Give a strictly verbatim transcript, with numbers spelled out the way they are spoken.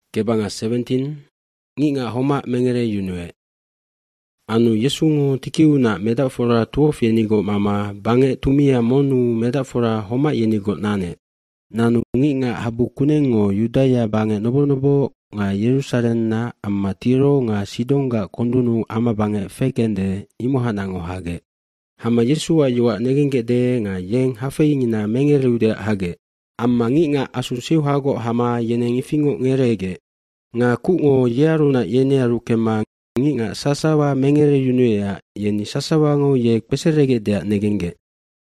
Kebanga seventeen nginga homa mengere yunue. Anu Yesungo tikiuna medafora twelve yenigo mama bange tumia monu medafora homa yenigo nane. Nanu nginga habu kunengo Yudaya bange nobo-nobo nga Yerusalem na amma Tiro nga Sidonga kondunu ama bange fekende imohanango hage. Hama Yesua yua negengede nga yeng hafeingina mengerude hage. Amma nginga asusiu hago hama yeneng ifingo ngerege. Nga ku'ngo yearuna yenearu kema nginga sasawa mengere yunuea yeni sasawango ye peserege dea negenge.